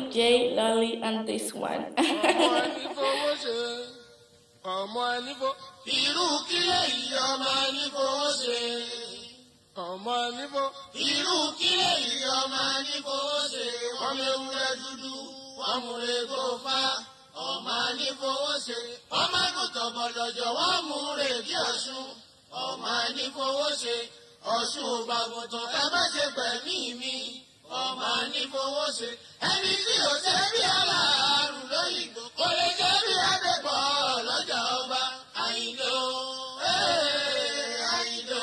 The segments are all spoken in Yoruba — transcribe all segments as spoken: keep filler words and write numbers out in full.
Jay, Lolly, and this one. ọmọ ẹni fo irú kílẹ̀ yìí ọmọ ẹni fowó ṣe. ọmọ ẹni fo irú kílẹ̀ yìí ọmọ ẹni fowó ṣe. wọ́n lé wúrẹ́ dúdú wọ́n múre kó fá. ọmọ ẹni fowó ṣe. ọmọ àgùntàn bọ̀dọ̀jọ̀ wọ́n múre kí ọ̀ṣun. ọmọ ẹni fowó ṣe. ọ̀ṣun ò gbàgùntàn ẹ má ṣe gbẹ̀mí mi. ọmọ ẹni fowó ṣe. ẹni tí ò ṣe bí aláàrùn lóyìnbó kò lè ṣe bí adébọ̀ lọ́jà ọba. àyìnló àyìnló.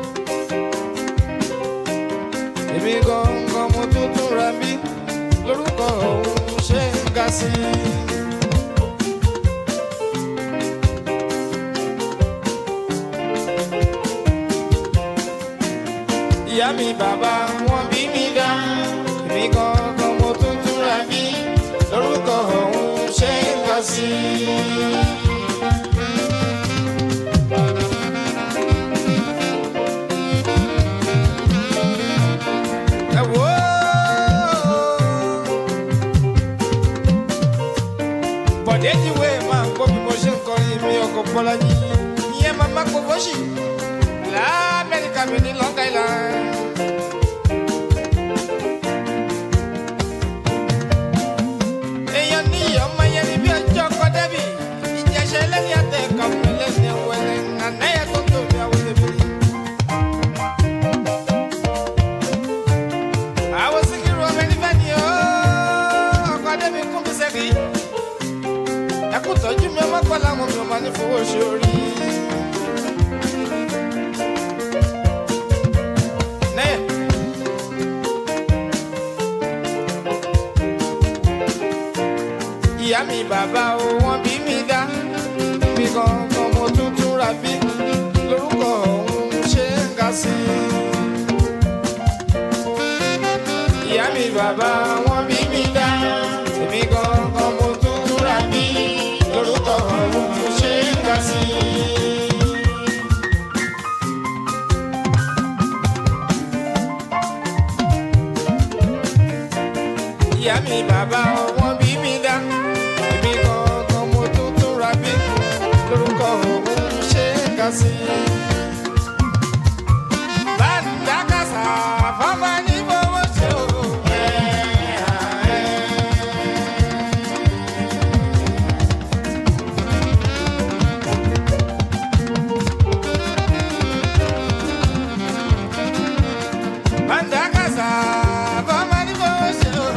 Èmi gangan mo tuntun ra bí lórúkọ. sí. Ìyá mi bàbá wọn bí mi dá, èmi gangan mo tún túnra bí, lórúkọ ọ̀hún ṣe ń ga sí. Ẹ wò ó, Bọ̀dé jíwé máa ń gbọ́ bí mo ṣe ń kọrin mi ọkọ̀ bọ́lá yìí, ìyẹn máa má kó fọ́ṣì l'Amẹ́ríkà mi ní Long Island. Èèyàn ní ọmọ yẹn ní bí ọjọ́ kọ́ débì, ìjẹsẹ̀ lẹ́ni àtẹ̀kọ́ mi lẹ́ni ẹ̀wẹ̀lẹ̀ nàná yẹn tó tóbi àwọn ẹbí. Àwọn Síkírù ọmọ ẹni fẹ́ ni ó ọkọ̀ débì kún mi sẹ́kì. Ẹkú tọ́jú mi ọmọ kọ́ làwọn mi ò máa ní fowó ṣe orí. Ìyá mi bàbá o wọ́n bí mi dá, mi gangan mo tún túnra bí, lórúkọ ọ̀hún ṣe ń ga sí. Ìyá mi bàbá wọ́n bí mi dá, mi gangan mo tún túnra bí, lórúkọ ọ̀hún ṣe ń ga sí. Ìyá mi bàbá wọ́n bí mi dá, èmi gangan mo tún túnra bí, lórúkọ òun ṣe é ga sí. Bàdákàsà fọ́mọ ní fowó ṣe o. Bàdákàsà fọ́mọ ní fowó ṣe o.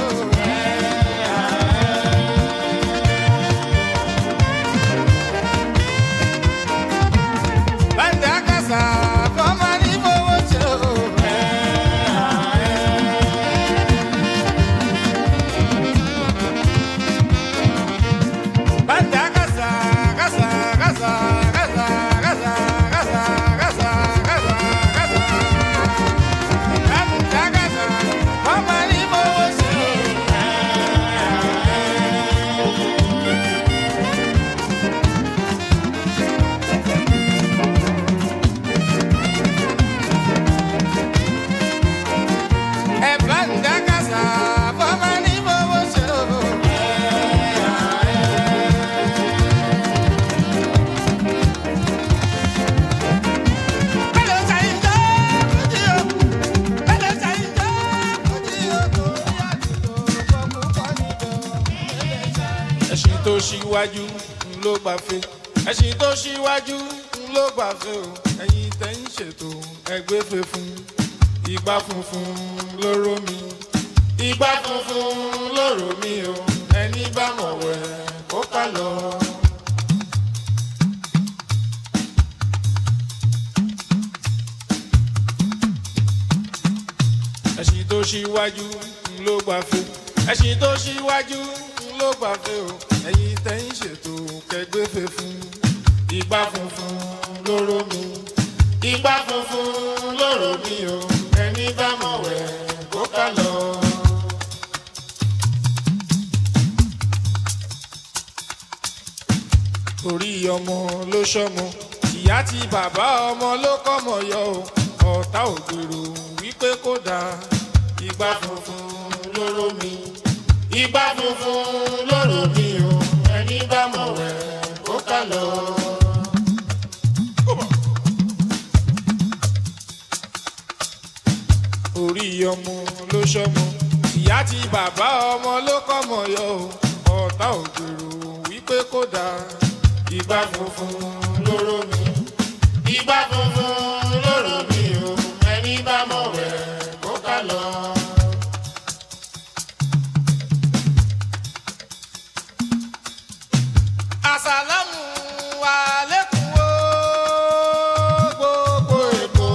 Ẹṣin tó ṣíwájú ló gbàfẹ́, ẹṣin tó ṣíwájú ló gbàfẹ́ o, ẹ̀yin tẹ́ ń ṣètò ẹgbẹ́ fẹ́ fún. Ìgbà funfun lóró mi, ìgbà funfun lóró mi o, ẹni bá mọ̀ wẹ̀ kó ká lọ. Ẹṣin tó ṣíwájú ló gbàfẹ́, ẹṣin tó ṣíwájú ló gbàfẹ́ o, ẹ̀yin tẹ́ ń ṣètò kẹgbẹ́ fẹ́ fún. Ìgbà funfun lóró mi, ìgbà funfun lóró mi o, ẹni bá mọ̀ wẹ̀ kó ká lọ. Orí ọmọ ló ṣọmọ, ìyá tí bàbá ọmọ ló kọ́mọ yọ o, ọ̀tá ò gbèrò wípé kó dáa. Ìgbà funfun lóró mi, ìgbà funfun lóró mi o, ẹni bá mọ̀ wẹ̀ kó ká lọ. Orí ọmọ ló ṣọmọ, ìyá tí bàbá ọmọ ló kọ́mọ yọ o, ọ̀tá ò gbèrò wípé kó dáa. Ìgbà funfun lóró mi, ìgbà funfun lóró mi o, ẹni bá mọ̀ wẹ̀ kó ká lọ. Àsàlámù aláìkùm o, gbogbo Èkó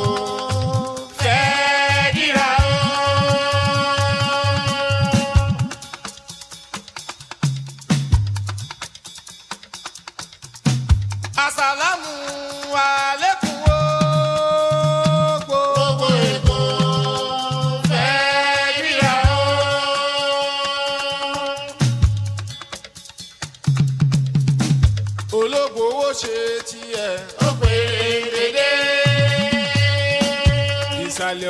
fẹ́ dìrà o.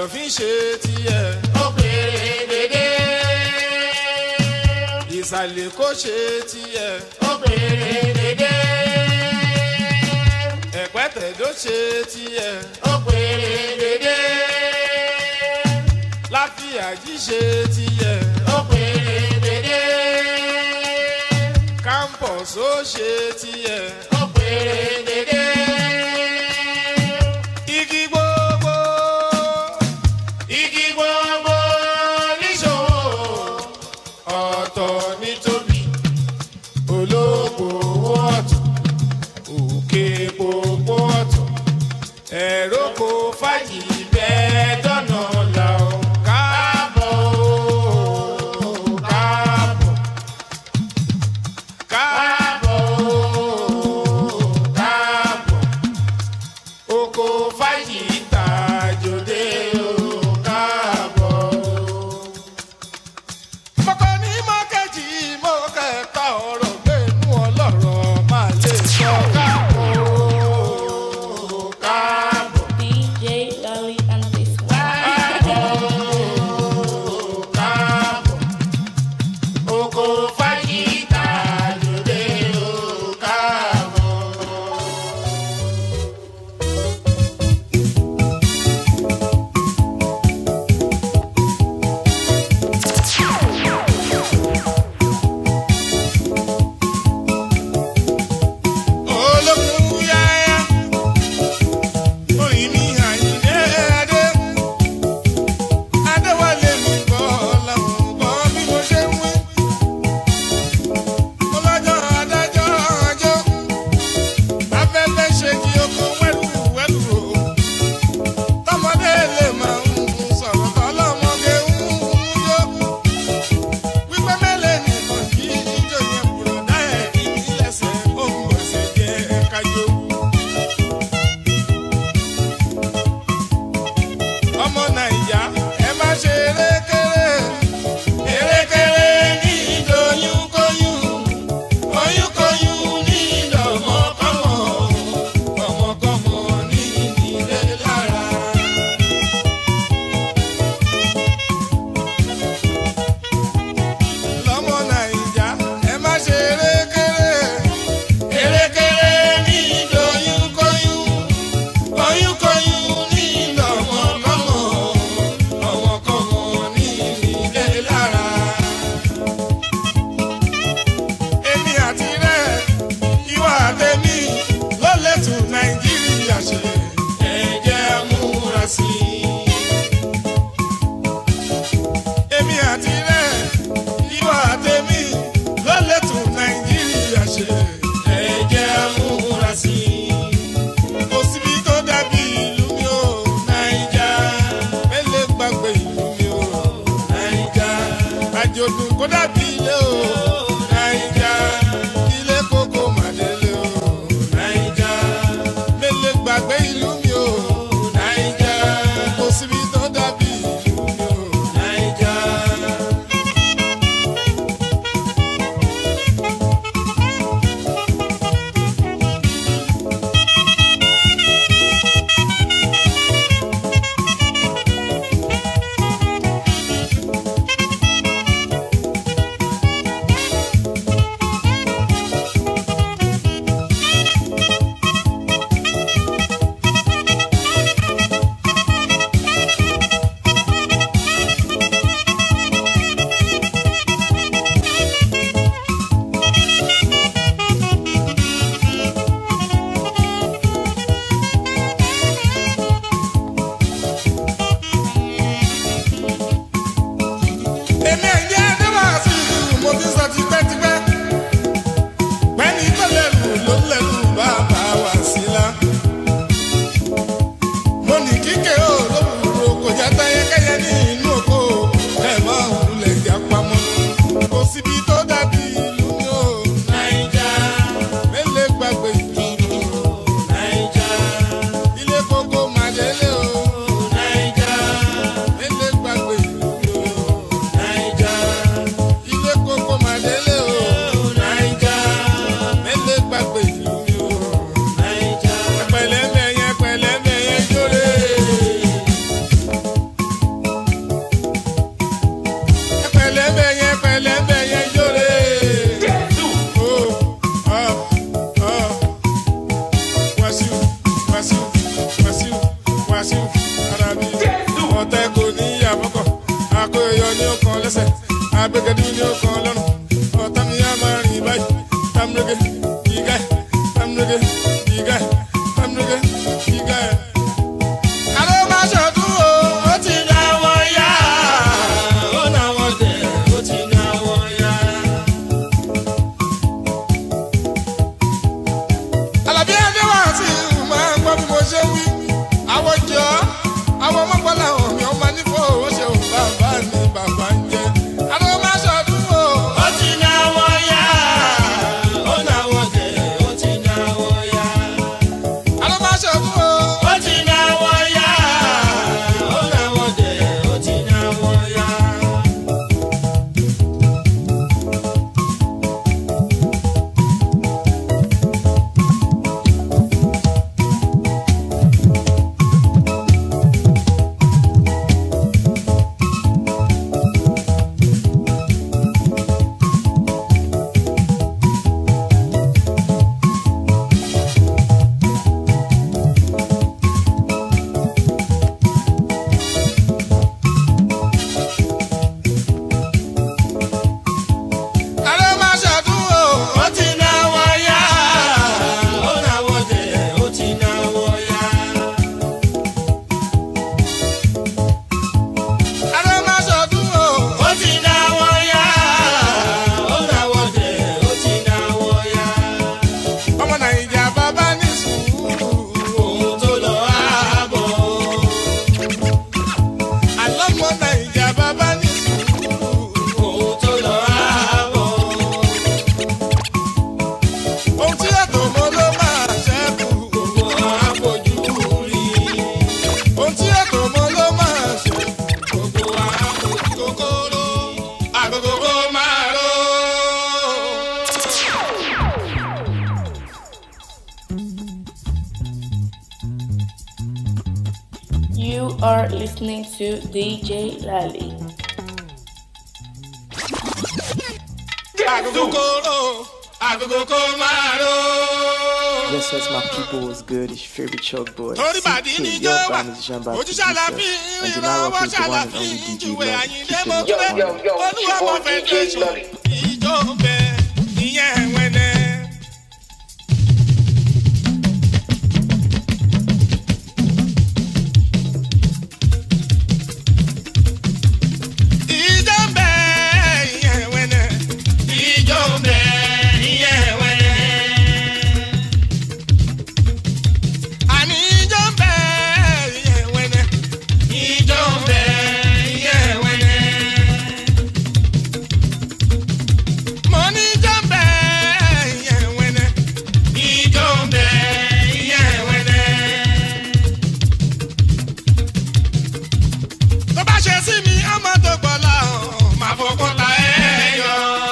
fi ń ṣe tiẹ̀. ó péré dédé. ìsàlẹ̀ kò ṣe tiẹ̀. ó péré dédé. ẹ̀pẹ́tẹ̀dó ṣe tiẹ̀. ó péré dédé. láfíàjì ṣe tiẹ̀. ó péré dédé. campus ó ṣe tiẹ̀. ó péré dédé. igi gbogbo igi gbogbo níṣòwò ọ̀tọ̀ ní tóbi olóko ọ̀tọ̀ òkè gbogbo ọ̀tọ̀ ẹ̀rọ kò fàyè bẹ́ẹ̀ dọ́nà là ó káàbọ̀ ó káàbọ̀ káàbọ̀ ó káàbọ̀ oko fàyè tàjòdè ó káàbọ̀ ó. mọ̀kọ́ ní mọ́kẹ́jì mọ́kẹ́ta ọ̀rọ̀ gbẹ̀nú ọlọ́rọ̀ máa lè sọ káàbọ̀ ó káàbọ̀. D J Dolly and this one. oko fàyè tàjòdè ó káàbọ̀. olókùn yáyá oyin mi àyíndé adé adéwálé mi gbọ́ làwọn gbọ́ bí mo ṣe ń wí. mo lọ́jọ́ adájọ́ ọjọ́ afẹ́fẹ́ ṣe kí oko wẹ́lú wẹ́lú o tọmọdé lè máa ń sọ̀rọ̀ ọlọ́mọge ń jó wípé mẹ́lẹ̀ nìkan kì í jó yẹn bùrọ̀dá ẹ̀ kí ní lẹ́sẹ̀ ó ń bọ̀ sí jẹ́ kájọ. ọmọ nàìjà ẹ má ṣe erékeré erékeré ní ìdòyún kóyún oyún kóyún ní ìdọ̀mọ́kọ́mọ́ ọmọkọ́mọ́ ní ìdílé lára. lọ́mọ nàìjà ẹ má ṣe erékeré erékeré ní ìdòyún kóyún oyún kóyún ní ìdọ̀mọ́kọ́mọ́ ọmọkọ́mọ́ ní ìdílé lára. èmi àti rẹ̀ ìwà àtẹ̀mí ló lè tún nàìjíríà ṣe ẹ jẹ́ múra sí i. èmi àti rẹ̀ ìwà àtẹ̀mí ló lè tún nàìjíríà ṣe ẹ jẹ́ múra sí i. kò síbi tó dàbí ìlú mi ò nàìjà mélòó gbàgbé ìlú mi ò nàìjà àjòdùn kó dàbí ilé ò nàìjà ilé kókó màdélé ò nàìjà mélòó gbàgbé ìlú mi ò nàìjà kò síbi tó dàbí ìlú mi ò nàìjà. lẹ́sẹ̀ abẹ́gẹ́dú ní ọkàn lọ́rùn ọ̀tá mi á máa rìn báyìí tamurege ìgá tamurege ìgá tamurege ìgá. àlọ́ máa ṣọdún o ó ti dá wọn yá ó náà wọ́n tẹ̀ ó ti dá wọn yá. Àlàbí Adéwà sí máa ń gbọ́ bí mo ṣe wí àwọn jọ àwọn ọmọkùnrin làwọn mi ọmọ nífọ̀ ó ṣe òun bàbá ni bàbá ń jẹ. àlọ́ máa ṣọdún o ó ti dá wọn yá ó náà wọ́n tẹ̀ ó ti dá wọn yá. àlọ́ máa ṣọdún o ó ti dá wọn yá ó náà wọ́n tẹ̀ ó ti dá wọn yá. àlọ́ máa ṣọdún o ó ti dá wọn yá ó náà wọ́n tẹ̀ ó ti dá wọn yá. àlọ́ máa ṣọdún o ó ti dá wọn yá ó náà wọ́n tẹ̀ ó ti dá wọn yá. ọmọ Nàìjíríà bàbá ní sùúrù ohun tó lọ ààbọ̀. àlọ́ ọmọ Nàìjíríà bàbá ní sùúrù ohun tó lọ ààbọ̀. ohun tí ètò mo ló máa ṣẹ́kù gbogbo àfojú rí. ohun tí ètò mo ló máa ṣẹ́kù gbogbo àfojú kòkòrò àgógó kó máa ró. You are listening to D J Lally. àgógó kòró àgógó kó máa ró. Yes, yes, my people, what's good? It's your favorite Chuck boy. torí bàdí C K, níjó your wà band musician by ojú producer. ṣàlàfí And the now ìrànwọ́ is the one and ṣàlàfí only D J ìjúwe Love. àyíndé Keep mo it gbé locked. yo, yo, olúwa it's mo your boy fẹ́ D J tẹ̀sán Lolly. ìjó bẹ ìyẹn wẹ́nẹ́. ìjó bẹ ìyẹn wẹ́nẹ́. ìjó bẹ ìyẹn wẹ́nẹ́. àní ìjó bẹ ìyẹn wẹ́nẹ́. ìjó bẹ ìyẹn wẹ́nẹ́. mo ní ìjó bẹ ìyẹn wẹ́nẹ́. ìjó bẹ ìyẹn wẹ́nẹ́. tó bá ṣe sí mi ọmọ tó gbọ́ láhàn máa fọkàn ta ẹ̀ yọ.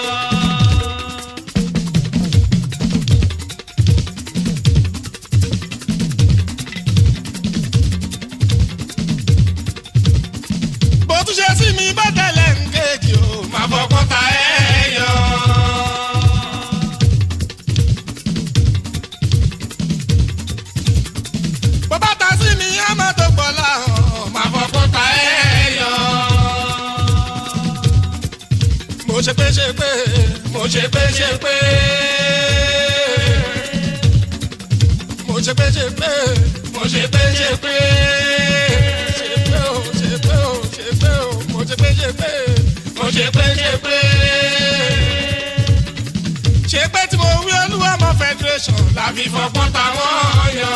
bó tún ṣe sí mi bá tẹ̀lé ń kejì o máa fọkàn ta ẹ̀ yọ. bó bá ta sí mi ọmọ tó gbọ́ láhàn máa fọkàn ta ẹ̀ yọ. mo ṣe pé ṣe pé mo ṣe pé ṣe pé mo ṣe pé ṣe pé mo ṣe pé ṣe pé ṣe pé o ṣe pé o ṣe pé o mo ṣe pé ṣe pé mo ṣe pé ṣe pé ṣe pé tí mo wí olúwa mọ federation la fi fọpọ́n táwọn yọ.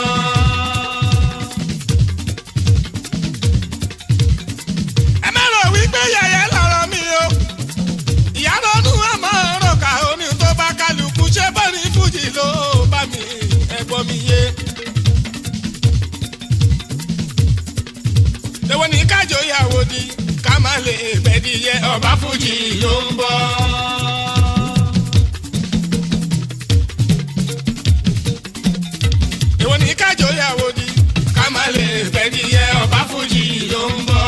ẹ má rò wípé yẹ̀yẹ́ lọ̀rọ̀ mi o ìyá lọ́dún àmọ́ ọ̀rọ̀ ká omi tó bá kálukú ṣe bọ́ ní fújì ló bá mi ẹ̀gbọ́n mi yé. èwo ní kájọ ìyàwó di ká má lè gbẹ̀dí yẹ ọba fújì ló ń bọ̀. èwo ní kájọ ìyàwó di ká má lè gbẹ̀dí yẹ ọba fújì ló ń bọ̀.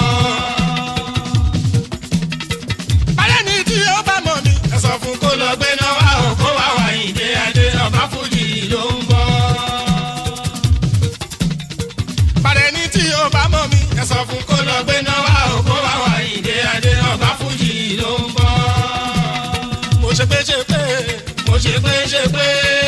bálẹ̀ ní tí ó bá mọ̀ mi ẹ sọ fún kó lọ gbé náà wá ò kó wá wá ìdè adé ọba fújì ló ń bọ̀. bálẹ̀ ní tí ó bá mọ̀ mi ẹ sọ fún kó lọ gbé náà wá ò kó wá wá ìdè adé ọba fújì ló ṣe pé ṣe pé.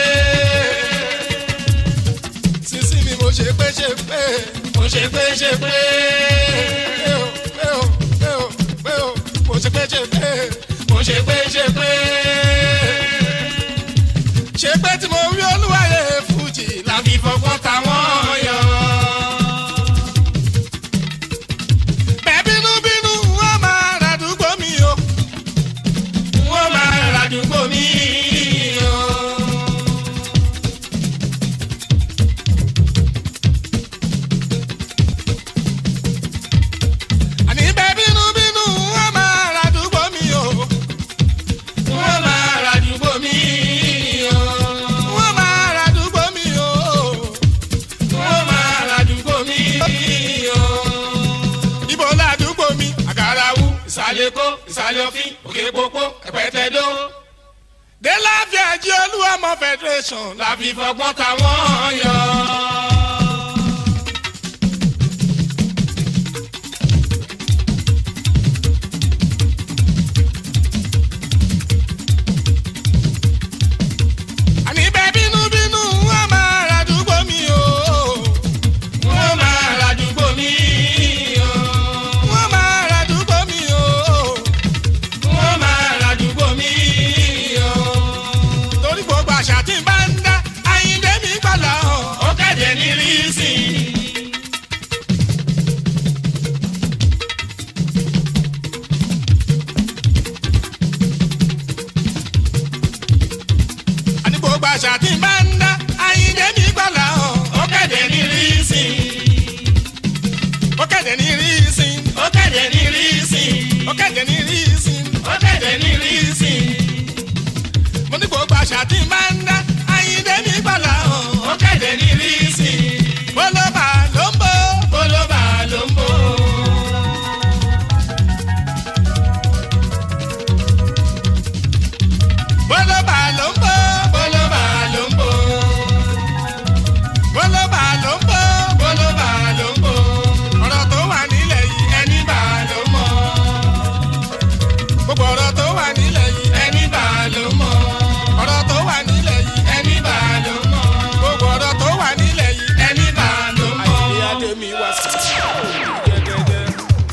sísí mi mo ṣe pé ṣe pé. mo ṣe pé ṣe pé. pé o pé o pé o pé o mo ṣe pé ṣe pé. mo ṣe pé ṣe pé. ṣe pé tí mo wí olúwayé fújì la fi fọgbọ́n ta wọ́n yọ. bẹ́ẹ̀ bínú bínú wọ́n máa ràdúgbò mi o. wọ́n máa ràdúgbò mi o. àní bẹ́ẹ̀ bínú bínú wọ́n máa ràdúgbò mi o. wọ́n máa ràdúgbò mi o. wọ́n máa ràdúgbò mi o. wọ́n máa ràdúgbò mi o. ibo làdúgbò mi. àgàràwù ìsàlẹ̀ kó ìsàlẹ̀ òfin òkè pópó ẹ̀pẹ̀tẹ̀dó. dé láfíà jí olúwọmọ federation la fi fọgbọ́n ta wọ́n yọ. àní bẹ́ẹ̀ bínú bínú wọ́n máa ràdúgbò mi o. wọ́n máa ràdúgbò mi o. wọ́n máa ràdúgbò mi o. wọ́n máa ràdúgbò mi o. torí gbogbo àṣà tí n bá ń dá Àyìndé mi gbàlà hàn. ó kéde ní rísì. àní gbogbo àṣà tí n bá ń dá Àyìndé mi gbàlà hàn. ó kéde ní rísì. ó kéde ní rísì. ó kéde ní rísì. ó kéde ní rísì. ó kéde ní rísì. mo ní gbogbo àṣà tí n bá ń dá Àyìndé mi gbàlà hàn. ó kéde ní rísì. bólóbà ló ń bó. bólóbà ló ń bò. bólóbà ló ń bó. bólóbà ló ń bò. bólóbà ló ń bó. bólóbà ló ń bò. ọ̀rọ̀ tó wà nílẹ̀ yìí ẹni bá ló mọ̀. gbogbo ọ̀rọ̀ tó wà nílẹ̀ yìí ẹni bá ló mọ̀. ọ̀rọ̀ tó wà nílẹ̀ yìí ẹni bá ló mọ̀. gbogbo ọ̀rọ̀ tó wà nílẹ̀ yìí. ẹni bá ló mọ̀. Àyìndé adé mi wá sí gẹ́gẹ́gẹ́.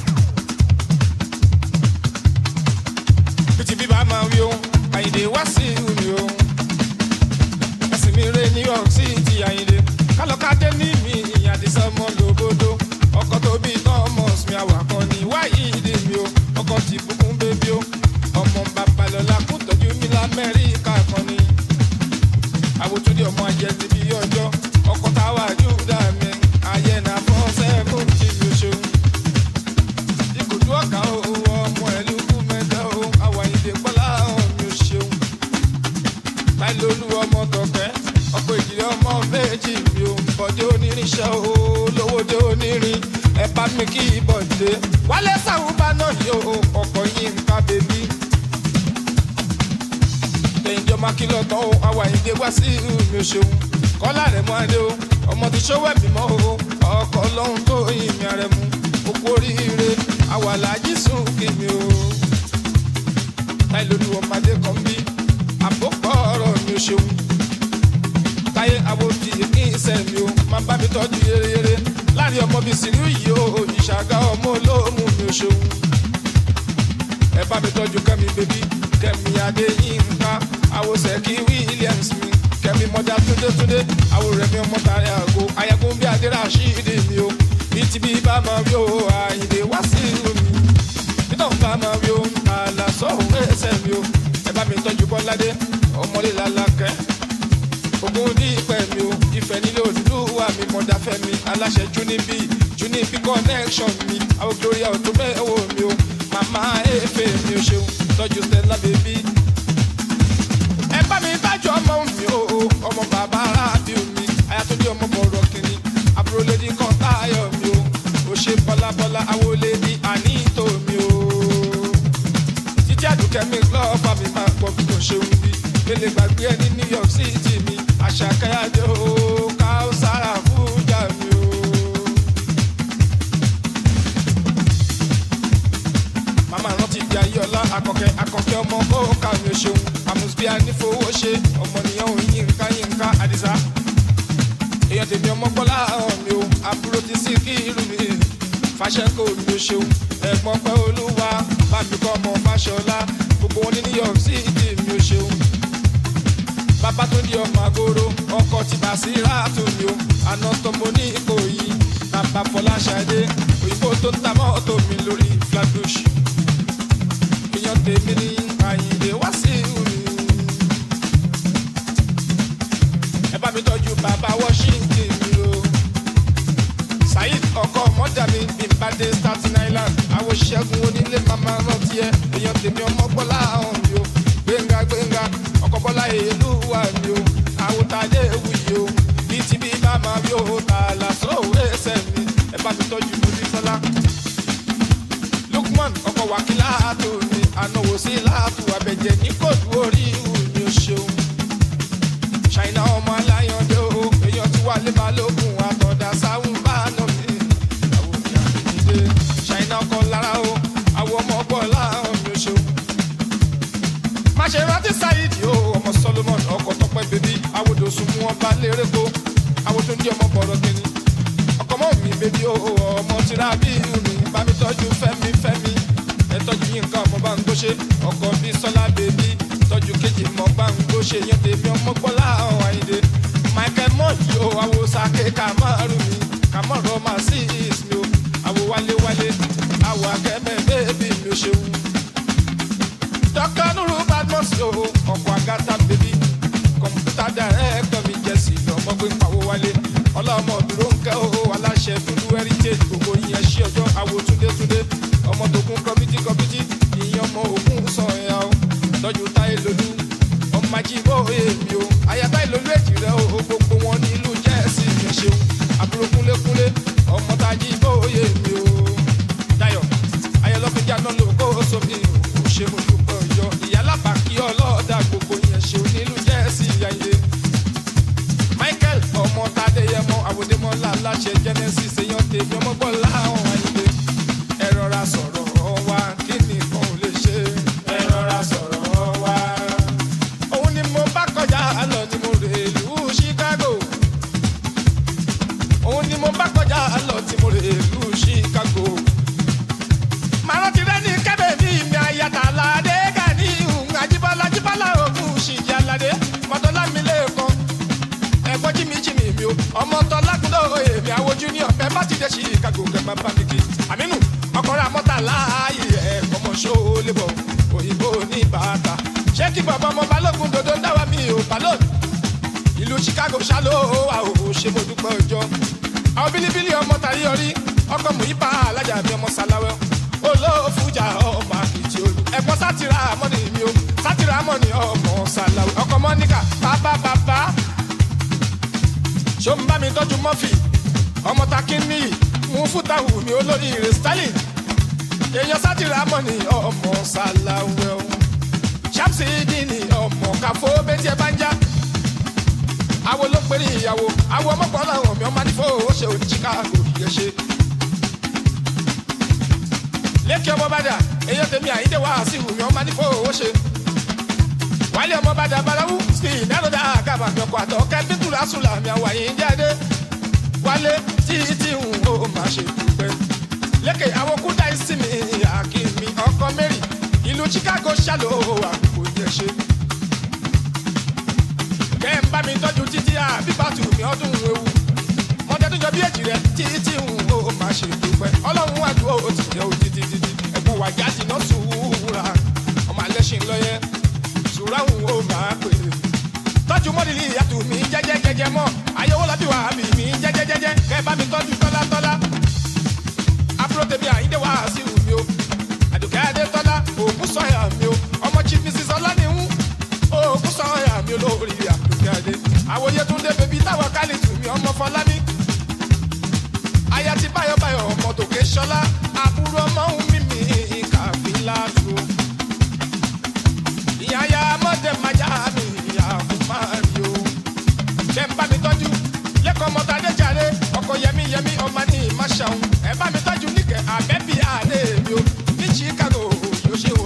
bí ti bí bá máa wí o Àyìndé wá sí mi o. ẹ̀sìn mi rè New York City Àyìndé kálọ̀kadé ní mi ìyàdísọ́ mọ́ lóbodò ọkọ̀ tó bí Thomas mi àwàkọ́ ní Wáyídé mi o ọkọ̀ tí bùkún bébí o ọmọ Babalọ́lá kún tọ́jú mi l'Amẹ́ríkà kan ni àwòtúndì ọmọ ajẹ́sí bí ọjọ́ ọkọ̀ táwa Júdà mi ayé na fọ́ sẹ́kùn tí mi ò ṣeun ìkòtú ọ̀gá o ọmọ ẹ̀lú kú mẹ́tẹ́ o Àyìndé Kọ́lá mi ò ṣeun láìlólú ọmọ tọ̀kẹ́ ọkọ̀ ìjìnlẹ̀ ọmọ méjì mi ò bọ̀dé onírinṣẹ́ o lówódé onírin ẹ bá mi kí bọ̀dé wálé sàwùbá náà yóò ọkọ̀ yín ń ká bèbí ìjọ máa kí lọ́tọ̀ o Àyìndé wá sí mi ò ṣeun Kọ́lá rẹ̀ mọ́ adé o ọmọ ti ṣọwọ́ ẹ̀mí mọ́ o ọkọ̀ lọ́hún tó yin mi rẹ̀ mú òkú oríire àwàlájì sùn kí mi o láìlólú ọmọdé kan bí àpòpọ̀ ọ̀rọ̀ mi ò ṣeun táyé àwòdì kí n sẹ́ mi o máa bá mi tọ́jú yéreyére láàrin ọmọ bíi sínú yìí o ìṣàgá ọmọ olóòmù mi ò ṣeun ẹ bá mi tọ́jú Kẹ́mi bébí Kẹ́mi Adéyínká àwòsẹ̀kí Williams mi Kẹ́mi mọ́dá túndétúndé àwòrẹ́mi ọmọ tàrí àgọ́ ayagun bí adé Rashidi mi o bí ti bí bá máa rí o Àyìndé wá sí mi nítorí bá máa rí o àlàsọ òun ẹsẹ̀ mi o ẹ bá mi tọ́jú Bọ́ládé ọmọlé Lálákẹ́ ogun ní ìpẹ́ mi o Ifẹ̀ nílé Odùduwà mi mọ̀dá fẹ́ mi aláṣẹ Junibi Junibi connection mi àwọn Gloria ọ̀tún bẹ́ẹ̀ wò mi o màmá efe mi ò ṣeun tọ́jú Stella baby ẹ bá mi tájú ọmọ mi o ọmọ bàbá arábí mi Ayátúndé ọmọ bọ̀rọ̀ kìíní àbúrò lédi kan táyọ̀ mi o ò ṣe bọ́lábọ́lá àwọlé ní àníìtò mi o títí Àdùkẹ́ mi lọ́ọ̀fà mi máa gbọ́ bí kò ṣeun bí lè gbàgbé ẹni New York City mi Àṣàkẹ́ Adé o Káúsárà Fújà mi o. màmá rántí ibi ayọ̀lá akọ̀kẹ́ akọ̀kẹ́ ọmọ kóńkà mi ò ṣeun àmùsùbí anífowó ṣe ọmọnìyàn òun yínká yínká àdìsá èèyàn tèmi ọmọ gbọ́lá mi ò àbúrò ti sí kí irú mi fàṣẹ́kọ̀ mi ò ṣeun ẹ̀gbọ́n pẹ́ olúwa bàbí kọ́ ọmọ fàṣọlá gbogbo wọn ní New York City mi ò ṣeun bàbá tó di ọmọ àgóró ọkọ̀ ti bà sí ráàtò mi ò àná tọmọ ní Ìkòyí bàbá Fọláṣadé òyìnbó tó ń ta mọ́tò mi lórí Flatbush èèyàn tèmi ní Àyìndé wá sí ìhùrì ẹ bá mi tọ́jú bàbá Washington mi o Saheed ọkọ mọ́dà mi bí n bá dé Staten Island àwọn ṣẹ́gun onílé màmá rántí ẹ èèyàn tèmi ọmọ Bọ́lá ọ̀hún mi o gbẹ̀ngà gbẹ̀ngà ọkọ̀ Bọ́lá èlú wà mí o àwòtálé ewu yìí o bí ti bí màmá mi ò tà lásòwò ẹsẹ̀ mi ẹ bá mi tọ́jú lórí sọ́lá Lukman ọkọ̀ wákìlá tó mi ànáwó sí láàtú abẹ́jẹ́ ní kóòtù orí ìhù mi ò ṣeun ṣàìnà ọmọ aláyọ̀dé o èèyàn ti wà lé balógun àtọ̀dá sáwùn bá nà mí àwọn òbí àbídé ṣàìnà ọkọ̀ lára o àwọn ọmọ ọgbọ́n láàrún mi ò ṣeun má ṣe rántí Saheed o ọmọ Solomon ọkọ̀ tọpẹ́ bèbí àwòdò sùn mú ọba lérè kó àwòdò ní ọmọ bọ̀rọ̀ kìíní ọkọ̀ mọ́ mi bèbí o ọmọ tìrà bí mi bá mi tọ́jú fẹ́mi fẹ́mi ẹ tọ́jú yín nǹkan ọmọ bá ń gbóṣe ọkọ̀ bí Sọlá bèbí tọ́jú kejì mọ́ bá ń gbóṣe yẹn tèmi ọmọ gbọ́lá ọ̀hún Àyìndé Michael mọ́ọ̀lì o àwọ̀ sàké kàmárù mi kàmárù ọmọ sí ìsmi o àwọ̀ wálé wálé àwọ̀ akẹ́mẹ́ bèbí mi ò ṣeun Doctor Nuru Badmus o ọkọ̀ Agatha bèbí kọ̀mpútà dàrẹ́kítọ̀ mi jẹ́ sí lọ́mọ gbé pàwó wálé ọlọ́mọ dúró ń kẹ́ o aláṣẹ dúdú heritage gbogbo ìyẹn ṣí ọjọ́ àwọ̀ túndétúndé ọmọ tókun kọ́bítí kọ́bítí ìyẹn ọmọ òkun sọ̀yà o tọ́jú táyé lolú ọmọ ajíbó èmi o àyàtá ìlólú èjì rẹ o gbogbo wọn ní ìlú jẹ́ẹ̀sì mi ṣeun àbúrò kúnlékúnlé ọmọ tajíbó èmi o Dayọ̀ ayọ̀lọ́fíjà náà ló kó sómi o ṣe mo dúpẹ́ ọjọ́ ìyálàbà kí ọlọ́ọ̀dà gbogbo yẹn ṣeun nílùú jẹ́ẹ̀sì Àyìndé Michael ọmọ Tadéyẹmọ àwòdémọlá aláṣẹ Genesis èèyàn tèmi ọmọ Bọ́lá ọ̀hún Àyìndé ẹ rọra sọ̀rọ̀ wa kí nìkan ò lè ṣe ẹ rọra sọ̀rọ̀ wa òun ni mo bá kọjá lọ ni mo rè ìlú Chicago òun ni mo bá kọjá lọ tí mo rè ìlú Chicago màá ti rẹ́ ní kẹ́bẹ̀ mi mi àyàtà ládé gani àjíbọ́lá jíbọ́lá ògùn ṣìjà ládé mọ́tọ́lá mi lẹ́ẹ̀kan ẹ̀gbọ́n jí mi jí mi mi o ọmọ tọ́lá gbọ́dọ̀ èmi àwọn junior ẹ bá ti dé Chicago kẹ́ máa bá mi kí àmínú ọkọ̀rọ̀ àmọ́ta láàyè ẹ̀ ọmọ ṣó lébọ̀ òyìnbó ní bàtà ṣé kí bàbá ọmọ balógun dodo ń dáwà mi ò balógun ìlú Chicago ṣáló wà ó ṣe mo dúpẹ́ ọjọ́ àwọn bílíbílí ọmọ tàyí ọrí ọkọ̀ mú ibà alájà mi ọmọ sàláwẹ́ olóòfújà ọmọ àkìtì olú ẹ̀gbọ́n sátìrà mọ́nì mi o sátìrà mọ́nì ọmọ sàláwẹ́ ọkọ̀ mọ́níkà bàbá bàbá ṣó ń bá mi tọ́jú mọ́fì ọmọ takínní mú fútàwù mi olórí rẹ̀ Stalin èèyàn sátìrà mọ́nì ọmọ sàláwẹ́ o ṣàmùsì dìní ọmọ káfó bẹ́tí ẹ bá ń já àwọn ló péré ìyàwó àwọn ọmọkùnrin làwọn mi ọmọ nífò ó ṣe òní Chicago yẹ ṣe lẹ́kì ọmọ bàdà èèyàn tèmi Àyìndé wá sí ìwúmi ọmọ nífò ó ṣe wálé ọmọ bàdà balawu sí ìnáròdà àgàbà mi ọkọ̀ àtọ̀ kẹ́bí tura sùlà mi àwọn àyè ń jáde wálé tí tí ń ó máa ṣe dúpẹ́ lẹ́kì àwọn kúndà ìsinmi àkìmí ọkọ̀ Mary ìlú Chicago ṣàlò àkókò yẹ ṣe kẹ́ ń bá mi tọ́jú títí àbíbàtú mi ọdún ewu mọ́tẹ́túnjọ bí èjì rẹ̀ títí ń ó máa ṣe dúpẹ́ ọlọ́run àdúró ó ti jẹ́ òtí títí ẹ̀gbọ́n wàjá sí náà sùúrà ọmọ alẹ́ṣin lọ́yẹ́ sùúrà ń ó máa pè é tọ́jú mọ́dìlì ìyàtú mi jẹ́jẹ́jẹ́jẹ́ mọ́ ayéwó lábí wà mí mi jẹ́jẹ́jẹ́jẹ́ kẹ́ bá mi tọ́jú tọ́látọ́lá àbúrò tèmi Àyìndé wá sí mi o àdùkẹ́ adé tọ́lá òkú sọ̀yà mi o ọmọ chief mrs ọlánìhún òkú sọ̀yà mi olórí àdùkẹ́ adé àwòye tún dé bèbí táwọn kálí tù mí ọmọ Fọlámi aya ti báyọ̀báyọ̀ ọmọ tòkè ṣọlá àbúrò ọmọ òun mímì kàfílà tó ìyá ya mọ́tẹ́ májá mi ìyá kò máa rí o ṣe ń bá mi tọ́jú lẹ́kọ̀ọ́ mọ́tà adéjàre ọkọ̀ yẹmí yẹmí ọmọ ní ìmáṣàun ẹ bá mi tọ́jú níkẹ́ àbẹ́bí àdé mi o ní Chicago yóò ṣe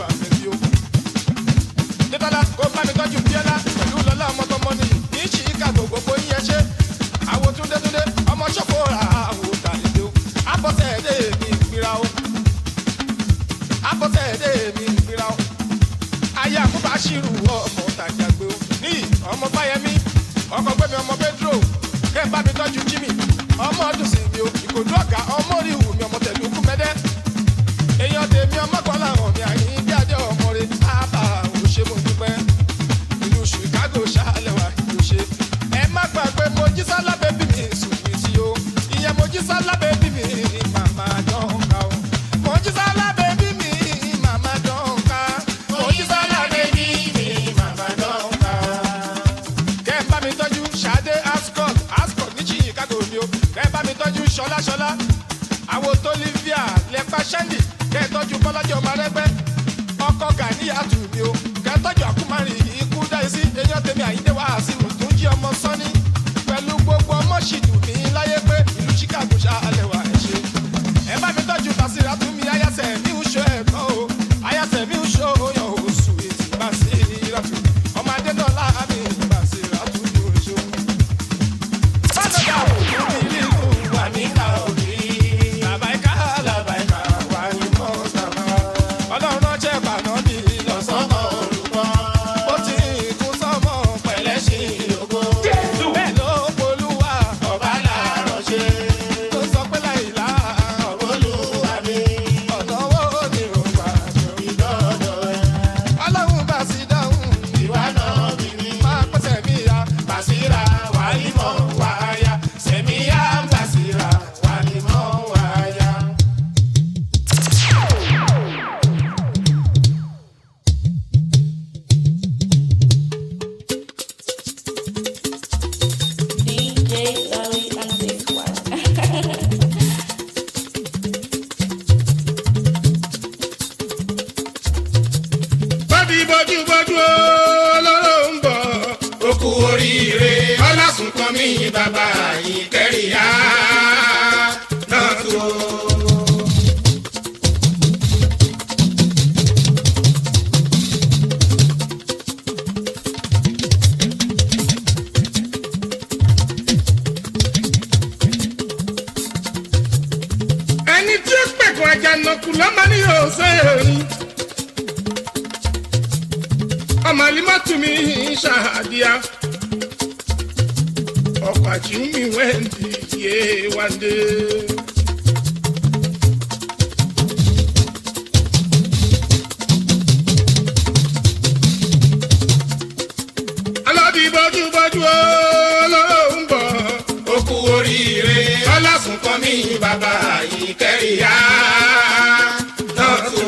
ṣọláṣọlá àwọn tólífíà lẹ́pà ṣẹ́ndì kẹ́ẹ̀tọ́jú bọ́lájọ́ marẹ́gbẹ́ ọkọ̀ gàníyàtù mi o kẹ́ẹ̀tọ́jú àkúmárì ikú dáìsí eyín tèmi àyíndé wá àsìmù tó ń jí ọmọ sọ́ni pẹ̀lú gbogbo ọmọ ṣìdù ní láyé pé ìlú chicago ṣáálẹ̀ wà ẹ̀ ṣe ẹ bá mi tọ́jú Basira tún mi ayásẹ̀ mi ń ṣe ẹ̀kọ́ o ayásẹ̀ mi ń ṣe òyàn oṣù èsì Basira tún ọmọ adé náà láàmì Basira tún ní oṣù. bàtàkà òkú mi ní ìlú wà ní ká òbí làbáìká làbáìká wà ní mọ́sàmá ọlọ́run náà jẹ́ pàná mi lọ́sọ̀kọ̀ olùkọ́ ó ti kú sọ́mọ pẹ̀lẹ́ ṣe ògo bẹ́ẹ̀ ló polúwa ọ̀bá làárọ̀ ṣe tó sọ pé láìlá ọ̀bọ̀lúwa mi ọ̀nà owó ni ò gbà lórí lọ́dọ̀ ẹ̀ ọlọ́run bá sí dáhùn ìwà náà bí mi máa pẹ́sẹ̀ mi ya Basira wà ní mọ́ wáyà sẹ̀mí ya Basira wà ní mọ́ wáyà. D J Lolly and this one. bọ́dí bọ́jú bọ́jú olóró ń bọ̀ ó kú oríire ọlásùn kan mí bàbá yìí kẹ́rìíyá náà tó. ẹni tí ó pẹ̀kọ́ àjànàkú lọ́mọ ní òsè òní ọmọ alimátumi ṣàdíà ọkọ̀ àjùmí wẹ́ndì yé wáńdé. alọ́dí bọ́júbọ́jú olóró ń bọ̀ ó kú oríire ọlásùn kan mí bàbá yìí kẹ́rìíyá náà tó.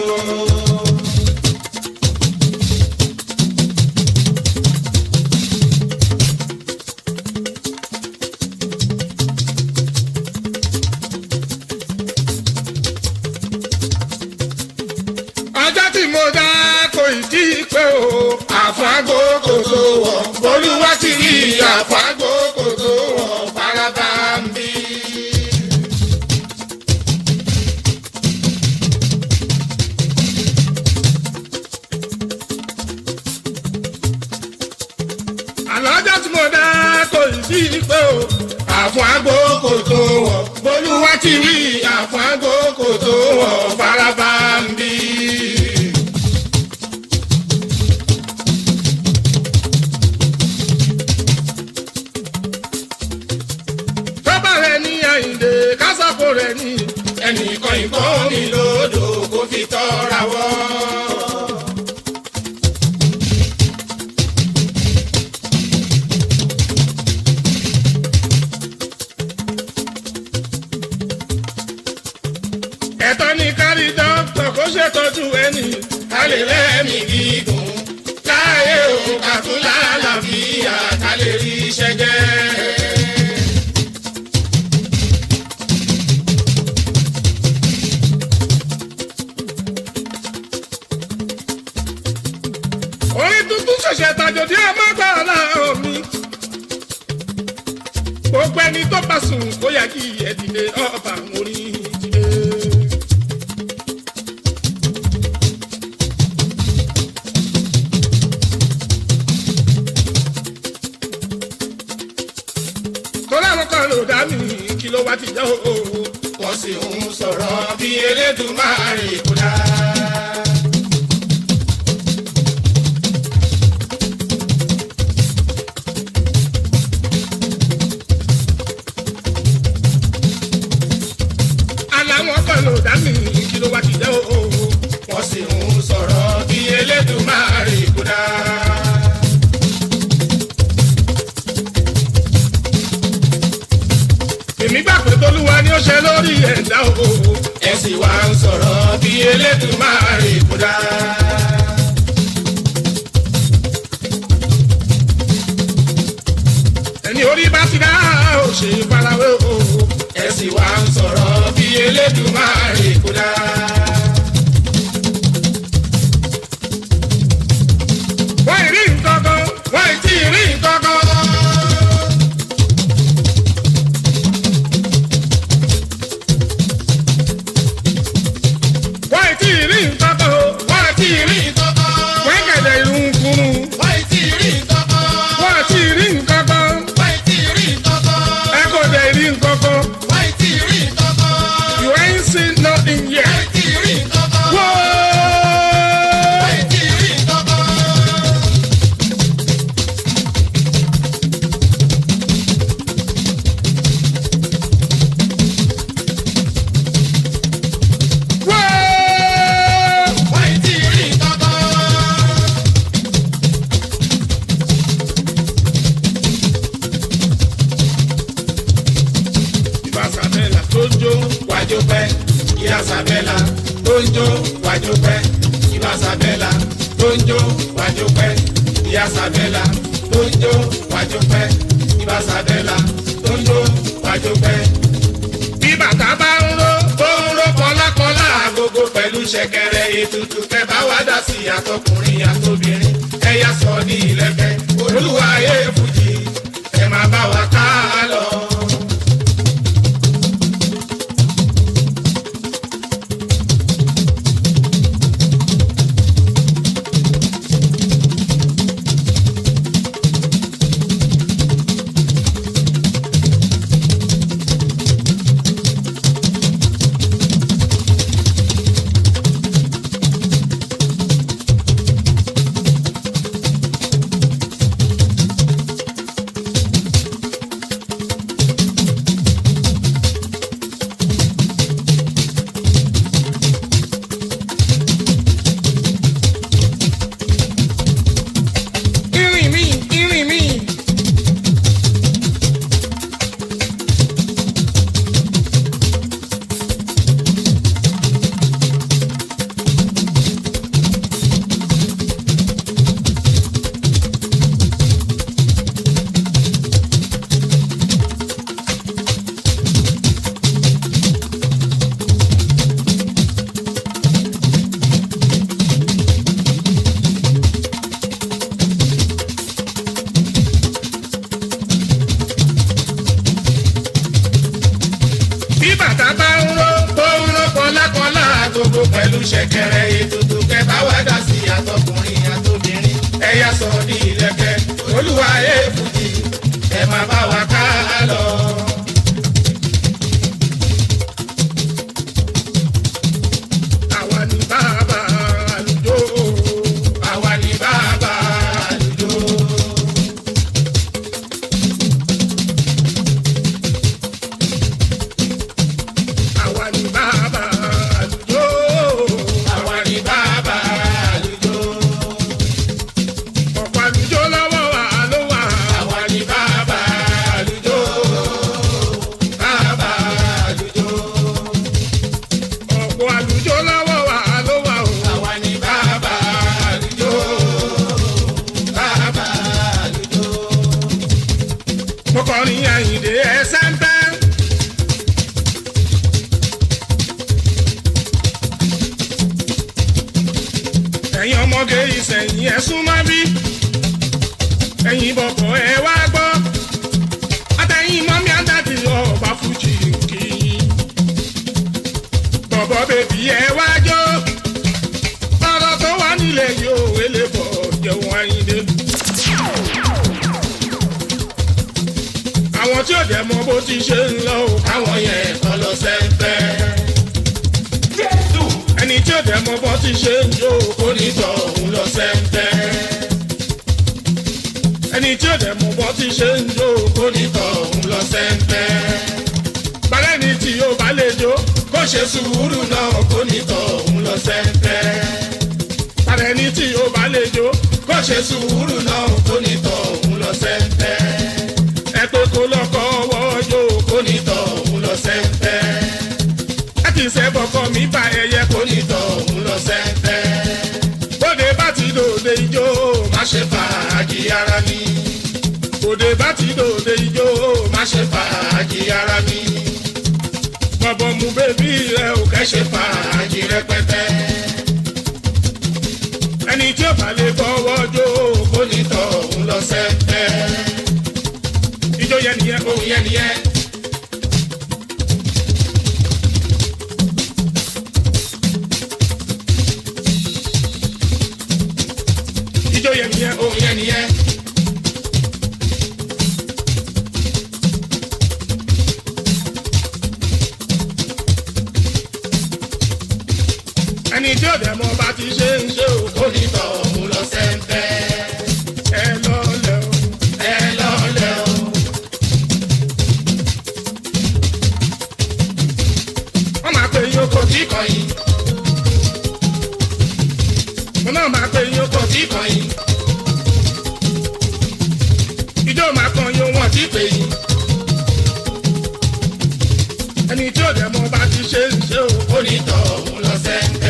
ọjọ́ tí mo dá kò ì tí ì pé o àfáàgò kò tó wọ̀ olúwa ti rí àfáàgò kò tó wọ̀ faraba ń bí. àlọ́jọ́ tí mo dá kò ì tí ì pé o àfáàgò kò tó wọ̀ olúwa ti rí àfáàgò kò tó wọ̀ faraba ń bí. Àyìndé kásàkó rẹ̀ ní ẹnìkan ìbọn mi lódò kó fi tọ́ra wọ́. ẹ̀tọ́ ni kárí dókítà kó ṣètọ́jú ẹni ká lè lẹ́mìí gígùn láàyè òun kàtúlà làbíyà ká lè rí iṣẹ́ jẹ́. ṣẹ̀ṣẹ̀ tàjòdì ọmọgbà ọ̀làhàn mi. gbogbo ẹni tó bá sùn kó yẹ kí ẹ̀dìdẹ ọba orí dìde. tọ́lá àwọn kan ló dá mi kí ló wá ti jẹ́ o. wọ́n sì ń sọ̀rọ̀ bí Elédùmarè kò dá. kí ló wá ti jẹ́ o. wọ́n sì ń sọ̀rọ̀ bí Elédùmarè kò dá. èmi gbà pé tolúwa ni ó ṣe lórí ẹ̀dá o. ẹ sì wá ń sọ̀rọ̀ bí Elédùmarè kò dá. ẹni orí bá ti dá ò ṣe farawé o. ẹ sì wá ń Elédùmarè kò dá. wọ́n ì rí nǹkan kan wọ́n ì tí ì rí nǹkan kan. wọ́n ì tí ì rí nǹkan kan o wọ́n ì tí ì rí nǹkan kan. wọ́n kẹ̀dẹ̀ irun kúrú. wọ́n ì tí ì rí nǹkan kan. wọ́n ì tí ì rí nǹkan kan. wọ́n ì tí ì rí nǹkan kan. ẹ kò dẹ̀ rí nǹkan kan. wọ́n ì tí ì rí nǹkan kan. you ain't seen nothing yet. wọ́n ì tí ì rí nǹkan kan. wọ́ọ́. wọ́n ì tí ì rí nǹkan kan. Isabella tó ń jó wájú pẹ́ ìbá Isabella tó ń jó wájú pẹ́ ìyá Isabella tó ń jó wájú pẹ́ ìbá Isabella tó ń jó wájú pẹ́. bí bàtà bá ń ró tó ń ró kọlákọlá agogo pẹ̀lú ṣẹ̀kẹ̀rẹ̀ ètùtù kẹ́ bá wá dá sí àtọkùnrin àtobìnrin ẹ̀yà sọ ní ìlẹ̀kẹ̀ olúwa ayé fújì ẹ̀ máa bá wa ká lọ. pẹ̀lú ṣẹ̀kẹ̀rẹ̀ ètùtù kẹ́ bá wá dá sí àtọkùnrin àtobìnrin ẹ̀yà sọ ní ìlẹ̀kẹ̀ olúwa èfùjì ẹ̀ máa bá wa ká lọ. àwa ni bàbá àlùjọ àwa ni bàbá àlùjọ. àwa ni bàbá àlùjọ. àwa ni bàbá àlùjọ. ọ̀pọ̀ àlùjọ lọ́wọ́ wa ló wà. àwa ni bàbá àlùjọ. bàbá àlùjọ. ọ̀pọ̀ àlùjọ lọ́wọ́ wa ló wà o. àwa ni bàbá àlùjọ. bàbá àlùjọ. mo kọrin Àyìndé ẹsẹ̀ ń bẹ́. ẹ̀yin ọmọge ìsẹ̀yìn ẹ̀sùn máa bí ẹ̀yin bọ̀bọ̀ ẹ wá gbọ́ àtẹ̀yìn mọ́mí àdàdì ọba fújì kì í bọ̀bọ̀ bèbí ẹ wá jó ọ̀rọ̀ tó wà nílẹ̀ yóò wélé bọ̀ jẹun Àyìndé. àwọn tí ò dẹ̀ mọ bó ti ṣe ń lọ o káwọn yẹn kọ́ lọ sẹ́ńpẹ́. ẹni tí ò dẹ̀ mọ bó ti ṣe ń jó kó ní tọ̀ òun lọ sẹ́ńpẹ́. ẹni tí ò dẹ̀ mọ bó ti ṣe ń jó kó ní tọ̀ òun lọ sẹ́ńpẹ́. balẹ̀ ni tí yóò bá lè jó kó ṣe sùúrù náà kó ní tọ̀ òun lọ sẹ́ńpẹ́. balẹ̀ ni tí yóò bá lè jó kó ṣe sùúrù náà kó ní tọ̀ òun lọ sẹ́ńpẹ́. ẹ pé kó lọ́kọ́ ọwọ́ jó kó ní tọ̀ òun lọ sẹ́ńpẹ́. ẹ kì í ṣe bọ̀kọ̀ mi bá ẹyẹ kó ní tọ̀ òun lọ sẹ́ńpẹ́. bóde bá ti dòde ijó má ṣe fàájì ara mi. bóde bá ti dòde ijó má ṣe fàájì ara mi. bọ̀bọ̀ mú bébí rẹ fẹ́ ṣe fàájì rẹpẹtẹ. ẹni tí ó bá lè bọ́wọ́ jó kó ní tọ̀ òun lọ sẹ́fẹ́. ijó yẹn nìyẹn òun yẹn nìyẹn. ijó yẹn nìyẹn òun yẹn nìyẹn. ẹni tí ó dẹ̀ mọ́ bá ti ṣe ń ṣe òkú nítọ̀ òun lọ sẹ́ńpẹ́. ẹ lọ́lẹ̀ o ẹ lọ́lẹ̀ o. wọ́n máa pe yín oko tí kàn yín. mo náà máa pe yín oko tí kàn yín. ijó máa kan yín wọ́n ti pè yín. ẹni tí ó dẹ̀ mọ́ bá ti ṣe ń ṣe òkú nítọ̀ òun lọ sẹ́ńpẹ́.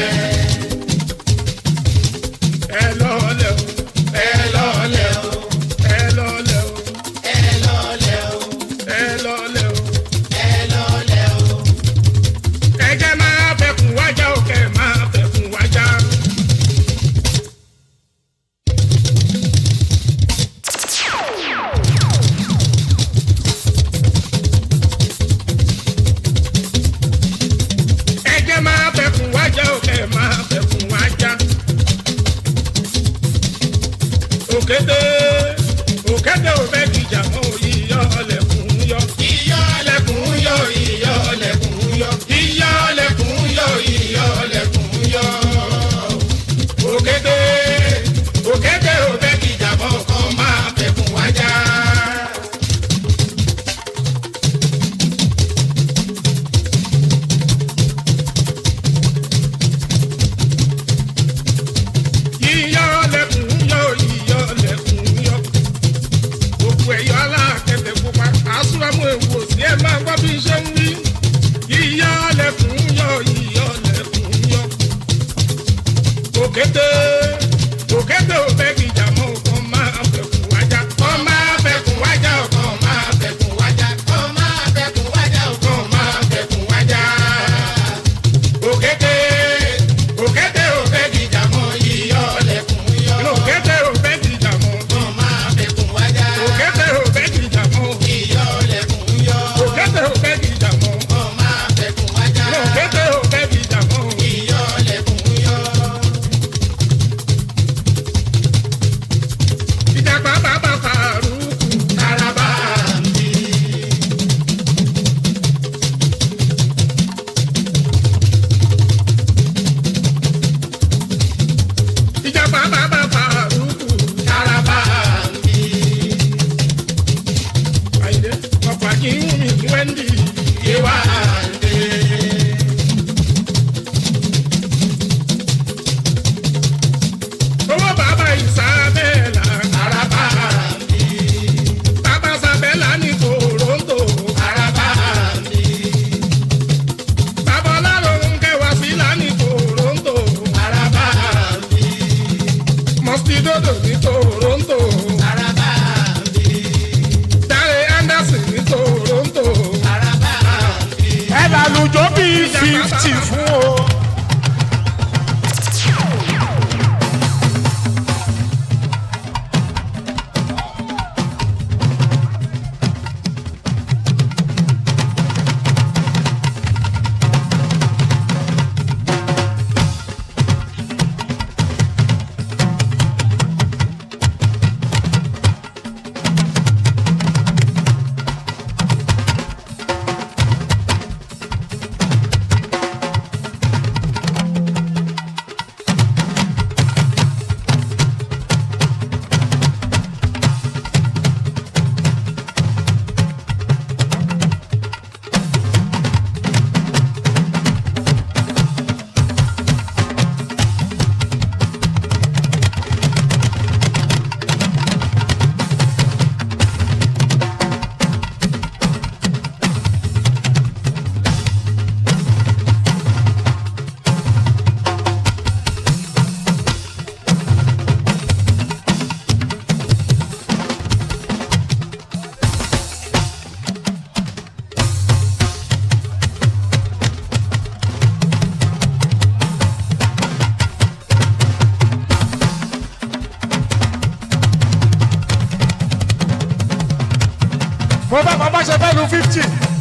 Òkété òkété ò fẹ́ kìjà mọ́ iyọ̀ ọlẹ́kùn yọ. Iyọ̀ ọlẹ́kùn yọ iyọ̀ ọlẹ́kùn yọ. Iyọ̀ ọlẹ́kùn yọ iyọ̀ ọlẹ́kùn yọ. Òkété òkété ò fẹ́ kìjà mọ́ kọ́ máa fẹ̀kùn wájà. Òkété òkété ò fẹ́ kìjà mọ́ ọkàn máa fẹ̀kùn wájà. Kọ́ máa fẹ̀kùn wájà ọkàn máa fẹ̀kùn wájà. Kọ́ máa fẹ̀kùn wájà ọkàn máa fẹ̀kùn wájà. Òkété òkété ò fẹ́ kìjà mọ́ iyọ̀ ọlẹ́kùn yọ. Òkété ò fẹ́ kìjà mọ́ ọkàn máa fẹ̀kùn wájà. Òkété ò fẹ́ kìjà mọ́ iyọ̀ ọlẹ́kùn yọ. Òkété ò fẹ́ kìjà mọ́ ọkàn máa fẹ̀kùn wájà. Òkété ò fẹ́ kìjà mọ́ iyọ̀ ọlẹ́kùn yọ. Fifty fún o. bá ṣe fẹ́ lu fifty.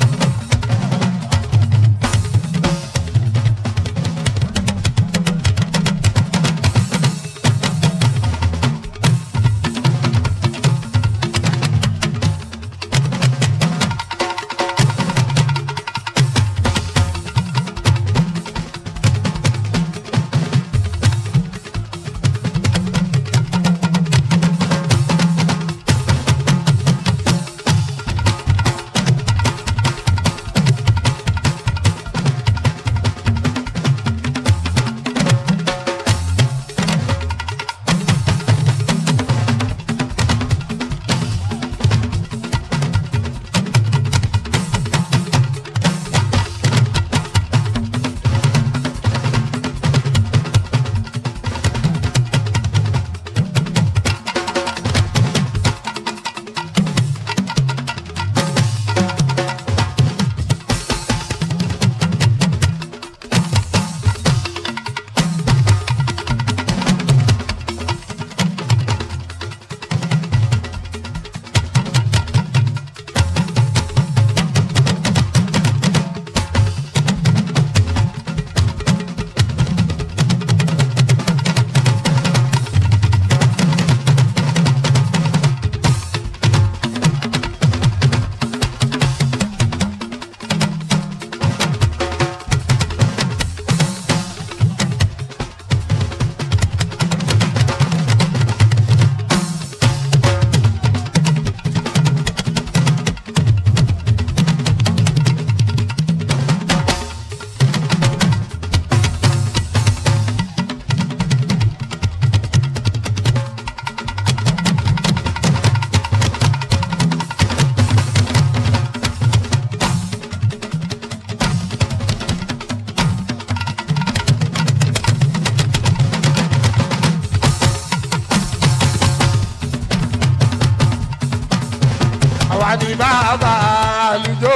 Ni bàbá àlùjọ.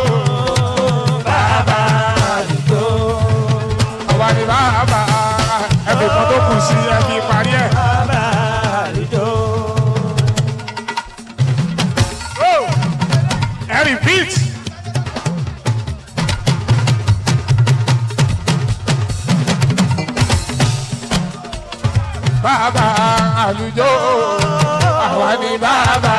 Bàbá àlùjọ. Àwa ni bàbá ẹbí kan tó kù sí ẹbí parí ẹ̀. Bàbá àlùjọ. Ẹ repeat. Bàbá àlùjọ. Àwa ni bàbá.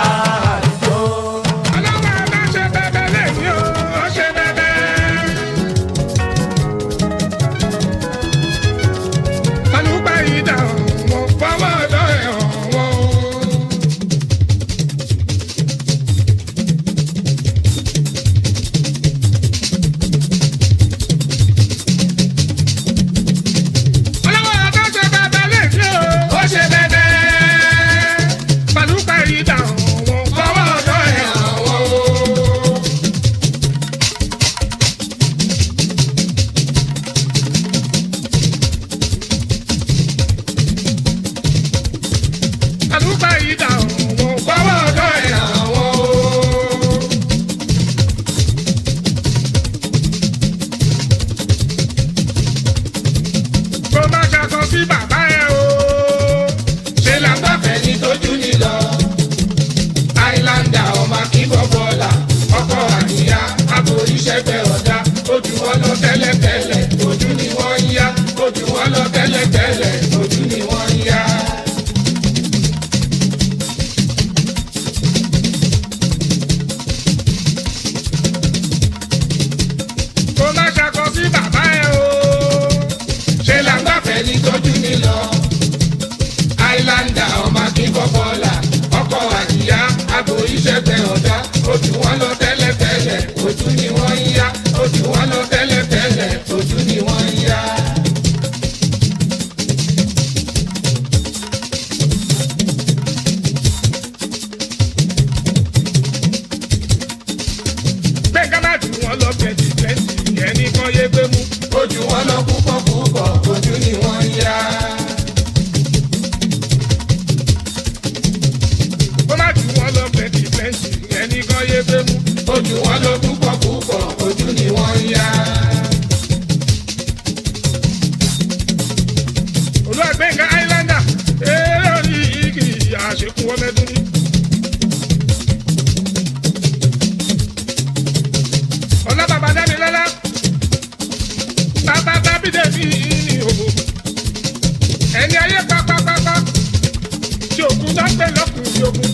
tó ń pè lọ́kùnrin ogun.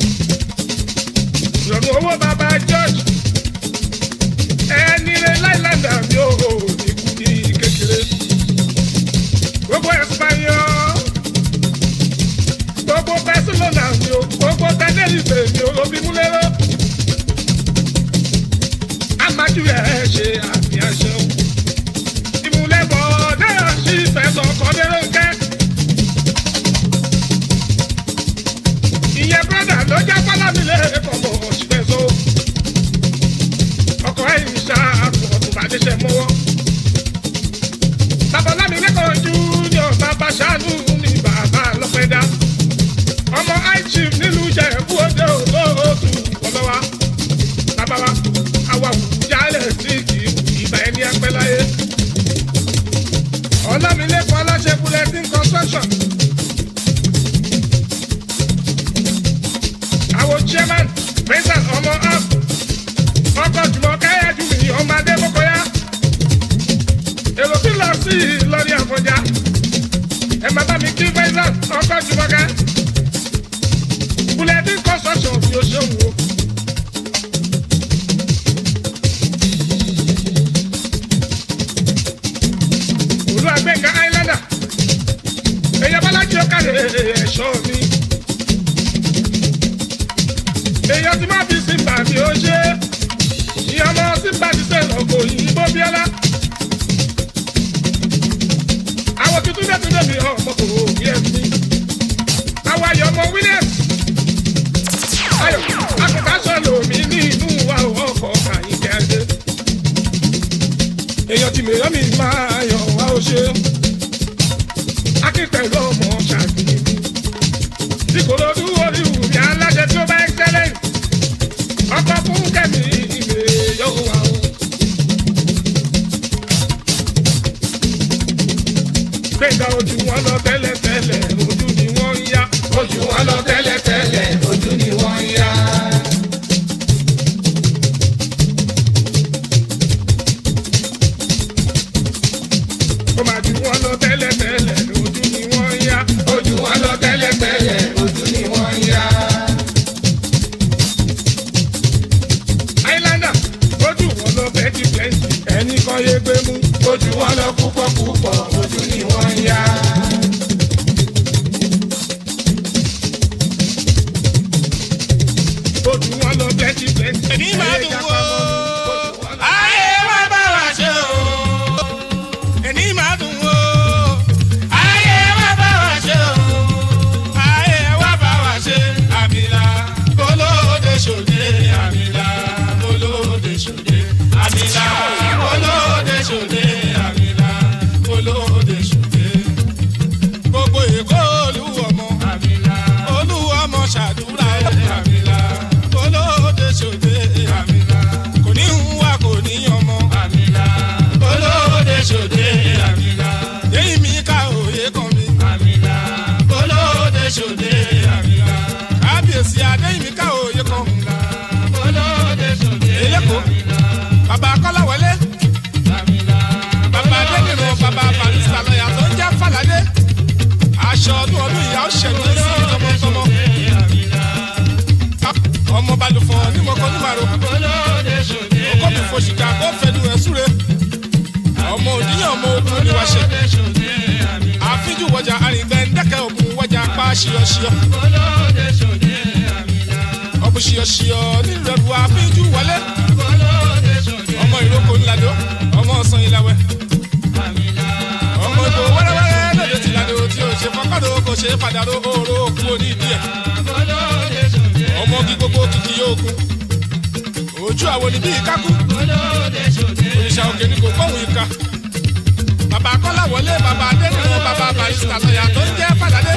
Ìrọ̀rùn owó bàbá George. Ẹni rẹ̀ láìláńdà mi ò ní kú ní kékeré. Gbogbo Espanyol. Gbogbo Barcelona mi ò. Gbogbo Tenerife mi ò lóbi mú lérò. Amájú ẹ̀ ṣe àmì àṣẹ o. Ìmúlẹ̀bọ̀ náà ṣì fẹ́ sọ̀kọ́ lérò kẹ́. Ìyẹn brọ́dà ló já fálámilé kọ̀ọ̀bọ̀ ṣìfẹ́ so. Ọkọ̀ ẹ̀yìn ṣá àpò ọ̀tún bá déṣẹ́ mọ́wọ́. Bàbá Lámilẹ́kọ̀ọ́ Júnior bàbá ṣàánú ní bàbá lọ́pẹ́dá. Ọmọ I-Chief nílùú Ìjẹ̀bú Òde olóòtú ọlọ́wà. Bàbá wa àwa wù jálẹ̀ sí ìgbà ẹni ẹgbẹ́ láyé. Ọlámilẹ́kọ̀ọ́ aláṣẹ bulletin construction. Àwọn chairman president ọmọ app. Ọkọ̀ jùmọ̀ káyájú mi ọmọ Adébókọ́yá. Èrò tí lọ sí Ìlọrin Àfọ̀njá. Ẹ máa bá mi kí president ọkọ̀ jùmọ̀ ká. Bulletin construction fi o ṣeun o. Olúwàgbẹ̀ngà Islander. Èèyàn Bọ́lájí ó kàlẹ̀ ẹ̀ṣọ́ mi. Èèyàn tí máa fi Simba mi ó ṣe. Ìyá ọmọ Simba ti sẹ́yìn ọkọ̀ òyìnbó Bíọ́lá. Àwọn tuntun dẹ̀ tún dẹ̀bi ọmọ kò yẹ mi. Àwọn ayọ̀ ọmọ Williams. Ayọ̀ akọ̀káṣọ́ lòmí ní inú wa ọkọ̀ àyíkẹ́ ẹ̀dẹ́. Èèyàn tí mèyàn mi máa yọ̀ wá ó ṣe. Akíntẹ̀lú ọmọ ṣàgbéyé. Ìkòròdú orí wùmí aláṣẹ tí ó bá excellent. Ọkọ̀ fún kẹ́mi ìwé yóò wá o. Gbẹ̀ngà ojú wọn lọ tẹ́lẹ̀tẹ́lẹ̀ ojú ni wọ́n ń yá. Ojú wọn lọ tẹ́lẹ̀tẹ́lẹ̀ ojú ni wọ́n ń yá. Ó máa ju wọn lọ tẹ́lẹ̀tẹ́lẹ̀ ojú ni wọ́n ń yá. Ojú wọn lọ tẹ́lẹ̀tẹ́lẹ̀ ojú ni wọ́n ń yá. Islander ojú wọn lọ bẹ́ẹ̀kì plenty ẹnì kan yé gbé mú. Ojú wọn lọ púpọ̀ púpọ̀ ojú ni wọ́n ń yá. Ojú wọn lọ bẹ́ẹ̀kì plenty. Èmi máa dùn wò. Ayé wa bá wa ṣe o. Èmi máa dùn wò. Ayé wa bá wa ṣe o. Ayé wa bá wa ṣe. Àmìlà olóde ṣòde. Àmìlà olóde ṣòde. Àmìlà olóde ṣòde. Àmìlà olóde ṣòde. Gbogbo Èkó olúwọmọ. Àmìlà olúwọmọ ṣàdúrà. Àmìlà olóde ṣòde. Àmìlà kò ní hùwà kò ní ọmọ. Àmìlà olóde ṣòde. Àmìlà yéyí mi ká òye kan mi. Àmìlà olóde ṣòde. Àmìlà kábíyèsí adéyí mi ká òye kan. Àmìlà olóde ṣòde. Eléko bàbá Kọ́láwọlé. Àmìlà bàbá adédèrò bàbá barista lọ́yà tó ń jẹ́ Fàlàdé. Aṣọ ọdún ọdún ìyá ó ṣẹ̀dú sí tọmọtọmọ. Ọmọ balùfọ̀ ní mọ̀kọ́ ní màrò. Òkò mi fòṣìkà kó fẹnu ẹ̀ súre. Ọmọ òdìyàn ọmọ ogun ni wàá ṣe. Àfíjú wọjà àrìngbẹ́ ńdẹ́kẹ̀ ògùn wọjà pa ṣíọṣíọ. Ọ̀bùn ṣíọṣíọ nílùú ẹ̀rù àfíjú wọlé. Ọmọ ìrókò ńlájọ, ọmọ ọ̀sán ìlàwẹ̀. Ọmọ ìbò wẹ́rẹ́wẹ́rẹ́ lóde tìlànà tí ò ṣe fọ́kàdó kò ṣe fàdàró òòró òkú onídìí ẹ̀. Ọmọ kí gbogbo kìkì yóò kú. Ojú àwọn níbí ìkákú. Òrìṣà òkè ni kò gbóhùn ìka. Bàbá Kọ́láwọlé, bàbá Adédìrú, bàbá barista lọ́yà tó ń jẹ́ Fàlàdé.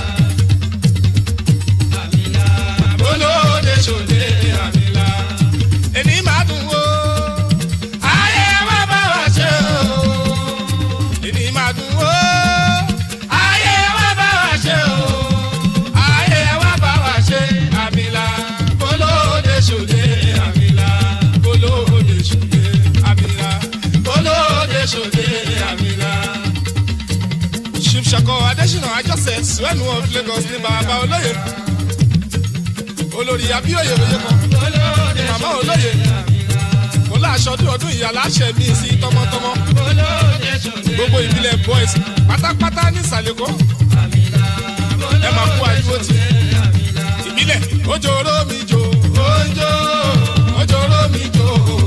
Olóde ṣòde àmìlà. Èmi máa dùn wò. Ayé wa bá wa ṣe o. Èmi máa dùn wò. Ayé wa bá wa ṣe o. Ayé wa bá wa ṣe àmìlà. Olóde ṣòde àmìlà. Olóde ṣòde àmìlà. Olóde ṣòde àmìlà. Chief Ṣàkọ Adésínà Àjọṣe Suwẹ́nu of Lagos ní bàbá olóyè. olórí abíòye òye kan màmá olóye mo láṣọ ọdún ọdún ìyá láṣẹ mi sí tọmọtọmọ gbogbo ìbílẹ̀ boys pátápátá ní ìsàlẹ̀kọ́ ẹ máa kú àdúró tì ìbílẹ̀ ojoro mi jo ojo ojoro mi jo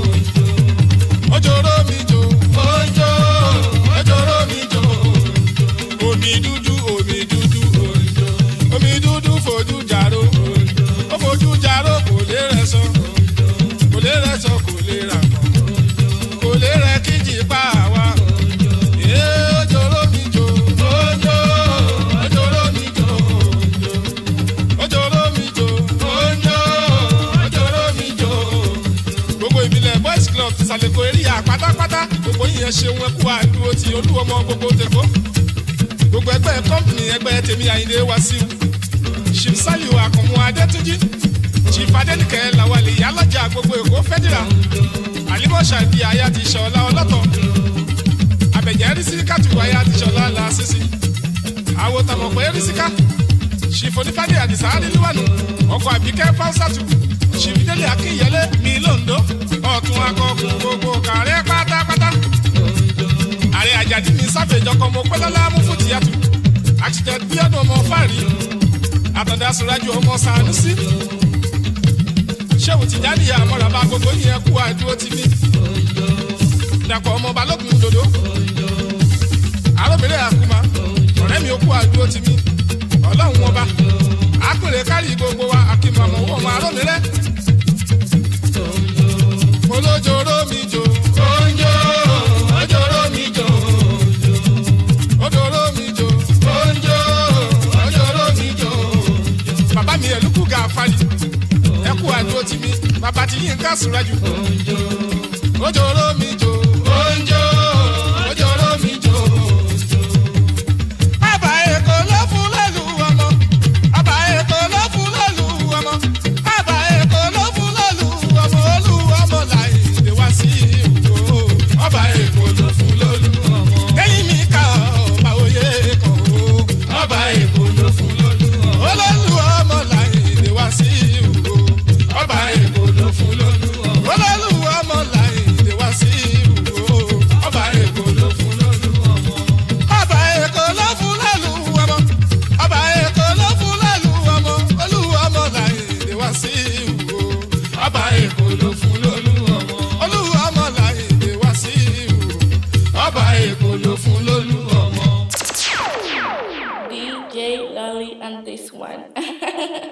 ojoro mi jo ojo ojoro mi jo omi dúdú omi dúdú omi dúdú fojú jàró ó fojú jàró kò lè rẹ̀ sọ kò lè rẹ̀ sọ kò lè rà mọ́ kò lè rẹ̀ kíjì pa àwa. Sàlẹ̀kọ̀ eríyà pátápátá gbogbo yìnyẹn ṣeun ẹkú àdúró ti olúwọmọ gbogbo tẹ̀kọ́ gbogbo ẹgbẹ́ kọ́mpìnì ẹgbẹ́ tèmi Àyìndé Wàsíù Chief Saliu Àkànmú Adétúnjí Chief Adénìkẹ́ Làwálé Ìyálọ́jà gbogbo Èkó fẹ́dírà Àlímọ̀ṣà di aya ti Ṣọlá ọlọ́tọ̀ Àbẹ̀jẹ́ Rísíkàtù aya ti Ṣọlá Làásìsì àwo tàmọ̀pẹ́ Rísíkà Chief Onífádé Àdìsá Adélúwànú ọkọ̀ Àbíkẹ́ Fáwọ́sàtù Chief Délé Akínyẹlé mi Lóńdó ọ̀tún akọkùn gbogbo kàrẹ́ pátápátá. Ààrẹ Àjàdí mi sáfẹ̀jọkọ mo pẹ́ lọ́lá mú fún tìyàtù. Architect Bíọ́dún ọmọ Fáàrí. Àtàndá Sùrájú ọmọ Sànúsí. Ṣéwù Tìjání àmọ́ràbá gbogbo yẹn kú àdúró ti ní. Dàpọ̀ ọmọ Balógun Dòdó. Aróbìnrin Àkúmá. Ọ̀rẹ́ mi ó kú àdúró ti mí. Ọlọ́run ọba. Àpèrè kárí gbogbo wa àkìmọ̀ àmọ̀ owó ọmọ arómìnrẹ́. Olójoro mi jo, onjo, ojoro mi jo, odoro mi jo, onjo, ojoro mi jo. Bàbá mi Ẹ̀lúkú Gàfárì, ẹ kú àdúró tì mí, bàbá ti Yínká Sùrájú. Ojoro mi jo, onjo, ojoro mi jo. Bàbá Èkó ló fún lẹ́lu ọmọ, bàbá Èkó ló fún lẹ́lu ọmọ, bàbá Èkó ló fún lẹ́lu ọmọ olú ọmọ láì. Ọba Èkó ló fún lólú ọmọ. Lẹ́yìn mi ká ọba òye kan o. Ọba Èkó ló fún lólú ọmọ. Olólù ọmọ Láìdé Wàsíù o. Ọba Èkó ló fún lólú ọmọ. Olólù ọmọ Láìdé Wàsíù o. Ọba Èkó ló fún lólú ọmọ. Ọba Èkó ló fún lólú ọmọ. Ọba Èkó ló fún lólú ọmọ. Olú ọmọ Láìdé Wàsíù o. Ọba Èkó ló fún lólú ọmọ. Ọba Èkó ló fún lólú ọmọ. D J Lolly and this one.